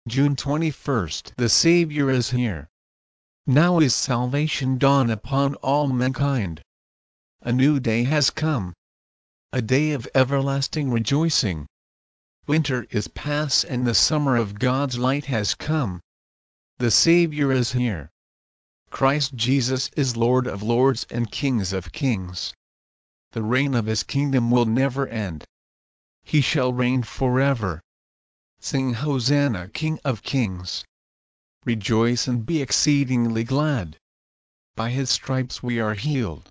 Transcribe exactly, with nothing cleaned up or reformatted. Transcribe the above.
June twenty-first. The Savior is here. Now is salvation dawn upon all mankind. A new day has come. A day of everlasting rejoicing. Winter is past and the summer of God's light has come. The Savior is here. Christ Jesus is Lord of lords and Kings of kings. The reign of his kingdom will never end. He shall reign forever. Sing Hosanna, King of kings. Rejoice and be exceedingly glad. By his stripes we are healed.